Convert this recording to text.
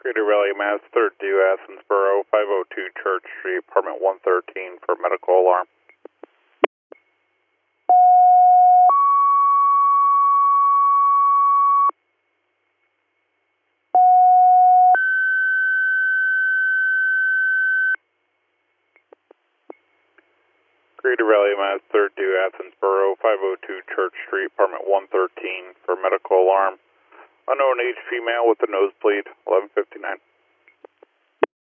Greater Valley, Mass. 3rd due Athensboro, 502 Church Street, apartment 113 for medical alarm. Greater Valley, Mass. 3rd due Athensboro, 502 Church Street, apartment 113 for medical alarm. Unknown age female with a nosebleed, 11:59.